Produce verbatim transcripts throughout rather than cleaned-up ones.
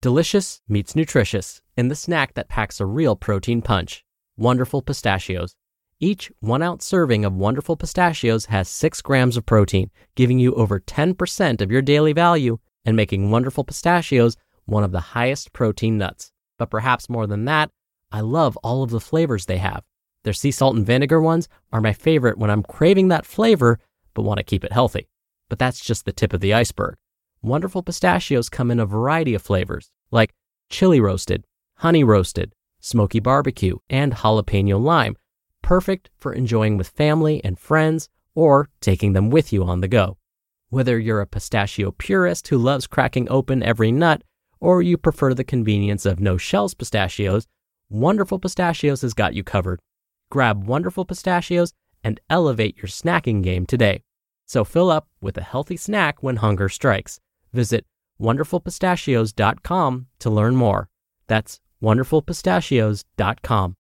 Delicious meets nutritious in the snack that packs a real protein punch. Wonderful Pistachios. Each one-ounce serving of Wonderful Pistachios has six grams of protein, giving you over ten percent of your daily value and making Wonderful Pistachios one of the highest protein nuts. But perhaps more than that, I love all of the flavors they have. Their sea salt and vinegar ones are my favorite when I'm craving that flavor but want to keep it healthy. But that's just the tip of the iceberg. Wonderful Pistachios come in a variety of flavors, like chili roasted, honey roasted, smoky barbecue, and jalapeno lime, perfect for enjoying with family and friends or taking them with you on the go. Whether you're a pistachio purist who loves cracking open every nut, or you prefer the convenience of no-shells pistachios, Wonderful Pistachios has got you covered. Grab Wonderful Pistachios and elevate your snacking game today. So fill up with a healthy snack when hunger strikes. Visit wonderful pistachios dot com to learn more. That's wonderful pistachios dot com.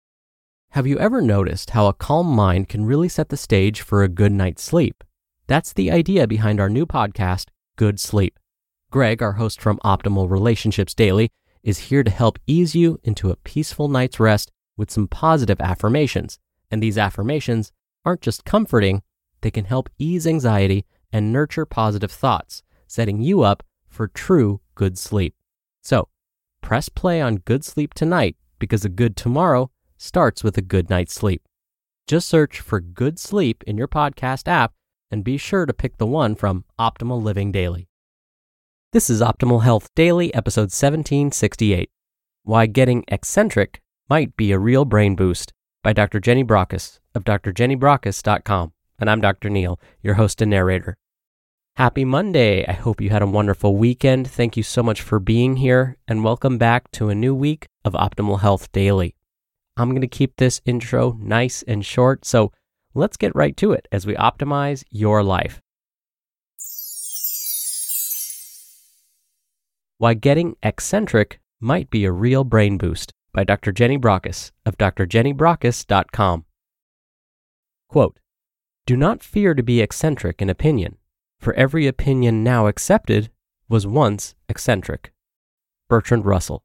Have you ever noticed how a calm mind can really set the stage for a good night's sleep? That's the idea behind our new podcast, Good Sleep. Greg, our host from Optimal Relationships Daily, is here to help ease you into a peaceful night's rest with some positive affirmations. And these affirmations aren't just comforting, they can help ease anxiety and nurture positive thoughts, setting you up for true good sleep. So, press play on Good Sleep tonight because a good tomorrow starts with a good night's sleep. Just search for Good Sleep in your podcast app and be sure to pick the one from Optimal Living Daily. This is Optimal Health Daily, episode seventeen sixty-eight. Why Getting Eccentric Might Be a Real Brain Boost by Doctor Jenny Brockis of d r jenny brockis dot com. And I'm Doctor Neil, your host and narrator. Happy Monday. I hope you had a wonderful weekend. Thank you so much for being here, and welcome back to a new week of Optimal Health Daily. I'm going to keep this intro nice and short, so let's get right to it as we optimize your life. Why Getting Eccentric Might Be a Real Brain Boost by Doctor Jenny Brockis of d r jenny brockis dot com. Quote, "Do not fear to be eccentric in opinion, for every opinion now accepted was once eccentric." Bertrand Russell.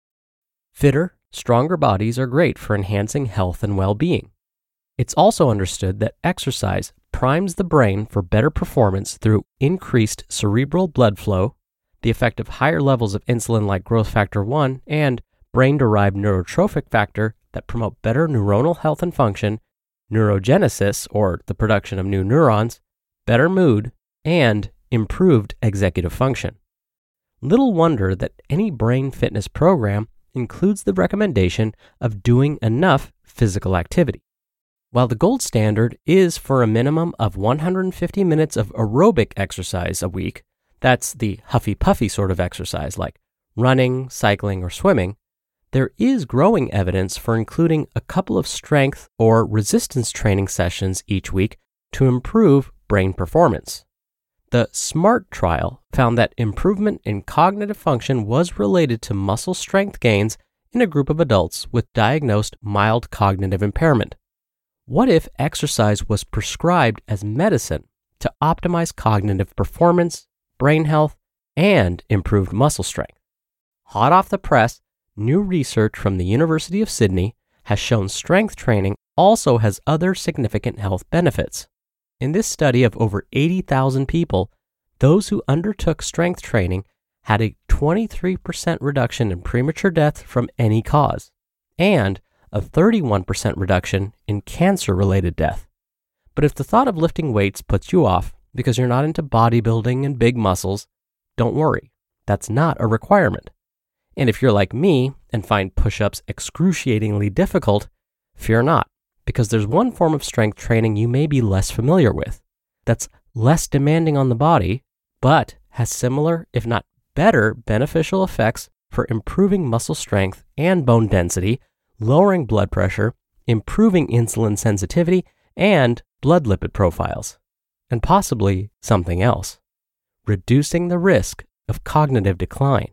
Fitter, stronger bodies are great for enhancing health and well-being. It's also understood that exercise primes the brain for better performance through increased cerebral blood flow, the effect of higher levels of insulin like growth factor one, and brain-derived neurotrophic factor that promote better neuronal health and function, neurogenesis, or the production of new neurons, better mood, and improved executive function. Little wonder that any brain fitness program includes the recommendation of doing enough physical activity. While the gold standard is for a minimum of one hundred fifty minutes of aerobic exercise a week, that's the huffy-puffy sort of exercise like running, cycling, or swimming, there is growing evidence for including a couple of strength or resistance training sessions each week to improve brain performance. The SMART trial found that improvement in cognitive function was related to muscle strength gains in a group of adults with diagnosed mild cognitive impairment. What if exercise was prescribed as medicine to optimize cognitive performance, brain health, and improved muscle strength? Hot off the press, new research from the University of Sydney has shown strength training also has other significant health benefits. In this study of over eighty thousand people, those who undertook strength training had a twenty-three percent reduction in premature death from any cause, and a thirty-one percent reduction in cancer-related death. But if the thought of lifting weights puts you off because you're not into bodybuilding and big muscles, don't worry, that's not a requirement. And if you're like me and find push-ups excruciatingly difficult, fear not, because there's one form of strength training you may be less familiar with that's less demanding on the body, but has similar, if not better, beneficial effects for improving muscle strength and bone density, lowering blood pressure, improving insulin sensitivity, and blood lipid profiles, and possibly something else, reducing the risk of cognitive decline.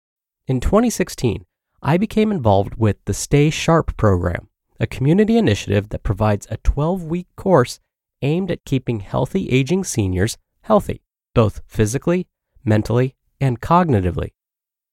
In twenty sixteen, I became involved with the Stay Sharp program, a community initiative that provides a twelve-week course aimed at keeping healthy aging seniors healthy, both physically, mentally, and cognitively.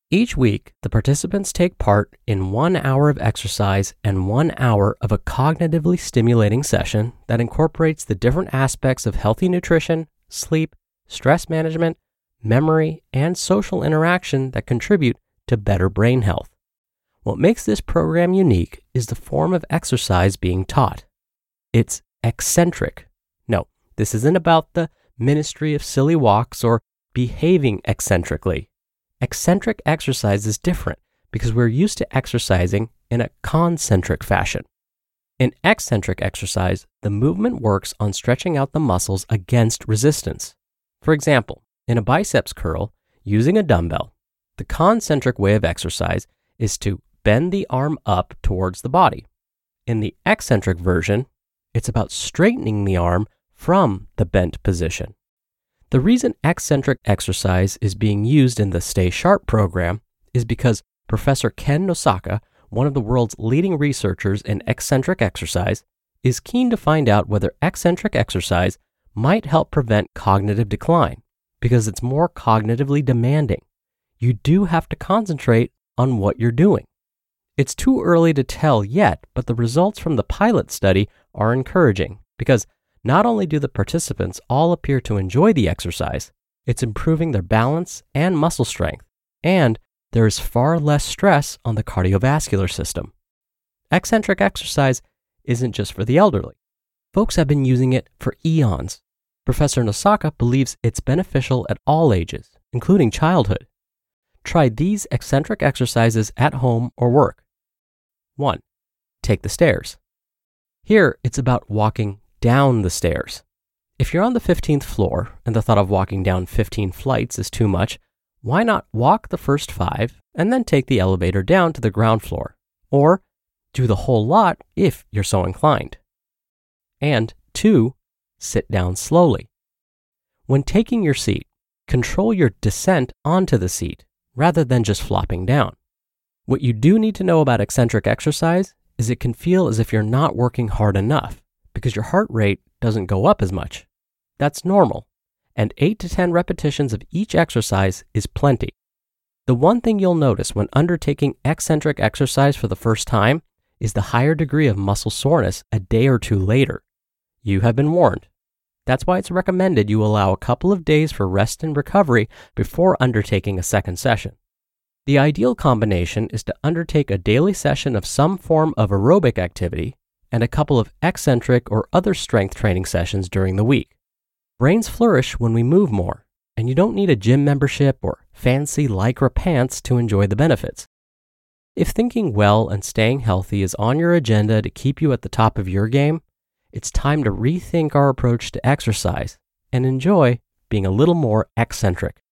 Each week, the participants take part in one hour of exercise and one hour of a cognitively stimulating session that incorporates the different aspects of healthy nutrition, sleep, stress management, memory, and social interaction that contribute to better brain health. What makes this program unique is the form of exercise being taught. It's eccentric. No, this isn't about the ministry of silly walks or behaving eccentrically. Eccentric exercise is different because we're used to exercising in a concentric fashion. In eccentric exercise, the movement works on stretching out the muscles against resistance. For example, in a biceps curl, using a dumbbell, the concentric way of exercise is to bend the arm up towards the body. In the eccentric version, it's about straightening the arm from the bent position. The reason eccentric exercise is being used in the Stay Sharp program is because Professor Ken Nosaka, one of the world's leading researchers in eccentric exercise, is keen to find out whether eccentric exercise might help prevent cognitive decline because it's more cognitively demanding. You do have to concentrate on what you're doing. It's too early to tell yet, but the results from the pilot study are encouraging because not only do the participants all appear to enjoy the exercise, it's improving their balance and muscle strength, and there is far less stress on the cardiovascular system. Eccentric exercise isn't just for the elderly. Folks have been using it for eons. Professor Nosaka believes it's beneficial at all ages, including childhood. Try these eccentric exercises at home or work. one. Take the stairs. Here, it's about walking down the stairs. If you're on the fifteenth floor and the thought of walking down fifteen flights is too much, why not walk the first five and then take the elevator down to the ground floor? Or do the whole lot if you're so inclined. And two, sit down slowly. When taking your seat, control your descent onto the seat rather than just flopping down. What you do need to know about eccentric exercise is it can feel as if you're not working hard enough because your heart rate doesn't go up as much. That's normal, and eight to ten repetitions of each exercise is plenty. The one thing you'll notice when undertaking eccentric exercise for the first time is the higher degree of muscle soreness a day or two later. You have been warned. That's why it's recommended you allow a couple of days for rest and recovery before undertaking a second session. The ideal combination is to undertake a daily session of some form of aerobic activity and a couple of eccentric or other strength training sessions during the week. Brains flourish when we move more, and you don't need a gym membership or fancy Lycra pants to enjoy the benefits. If thinking well and staying healthy is on your agenda to keep you at the top of your game, it's time to rethink our approach to exercise and enjoy being a little more eccentric.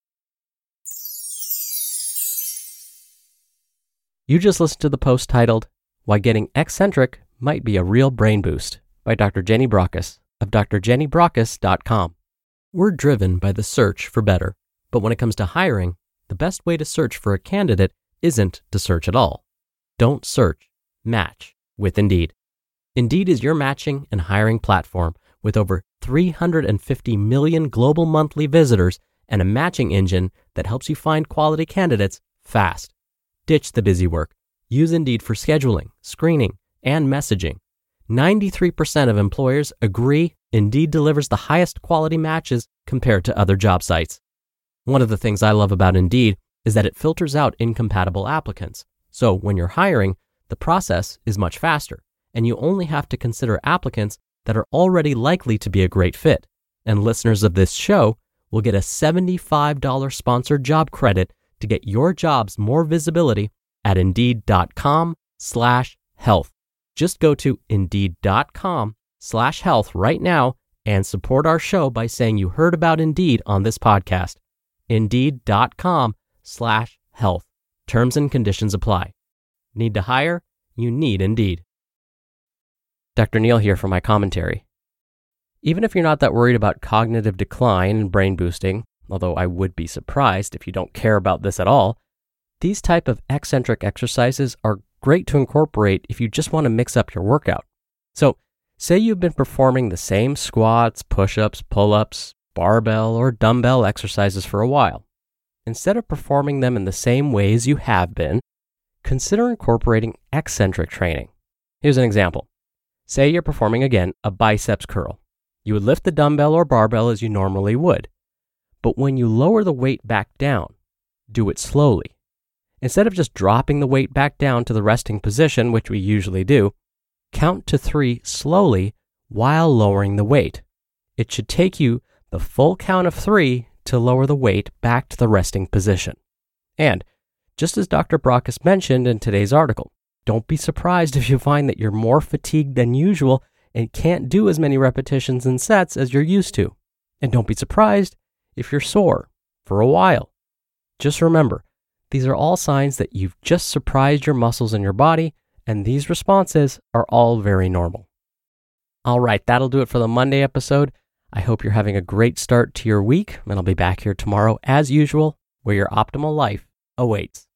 You just listened to the post titled, Why Getting Eccentric Might Be a Real Brain Boost by Doctor Jenny Brockis of D R jenny brockis dot com. We're driven by the search for better, but when it comes to hiring, the best way to search for a candidate isn't to search at all. Don't search, match with Indeed. Indeed is your matching and hiring platform with over three hundred fifty million global monthly visitors and a matching engine that helps you find quality candidates fast. Ditch the busy work. Use Indeed for scheduling, screening, and messaging. ninety-three percent of employers agree Indeed delivers the highest quality matches compared to other job sites. One of the things I love about Indeed is that it filters out incompatible applicants. So when you're hiring, the process is much faster, and you only have to consider applicants that are already likely to be a great fit. And listeners of this show will get a seventy-five dollars sponsored job credit to get your jobs more visibility at Indeed.com slash health. Just go to Indeed.com slash health right now and support our show by saying you heard about Indeed on this podcast. Indeed.com slash health. Terms and conditions apply. Need to hire? You need Indeed. Doctor Neal here for my commentary. Even if you're not that worried about cognitive decline and brain boosting, although I would be surprised if you don't care about this at all, these type of eccentric exercises are great to incorporate if you just want to mix up your workout. So, say you've been performing the same squats, push-ups, pull-ups, barbell, or dumbbell exercises for a while. instead of performing them in the same ways you have been, consider incorporating eccentric training. Here's an example. Say you're performing again a biceps curl. You would lift the dumbbell or barbell as you normally would. But when you lower the weight back down, do it slowly. Instead of just dropping the weight back down to the resting position, which we usually do, count to three slowly while lowering the weight. It should take you the full count of three to lower the weight back to the resting position. And just as Doctor Brockes mentioned in today's article, don't be surprised if you find that you're more fatigued than usual and can't do as many repetitions and sets as you're used to. And don't be surprised if you're sore for a while. Just remember, these are all signs that you've just surprised your muscles in your body, and these responses are all very normal. All right, that'll do it for the Monday episode. I hope you're having a great start to your week, and I'll be back here tomorrow as usual, where your optimal life awaits.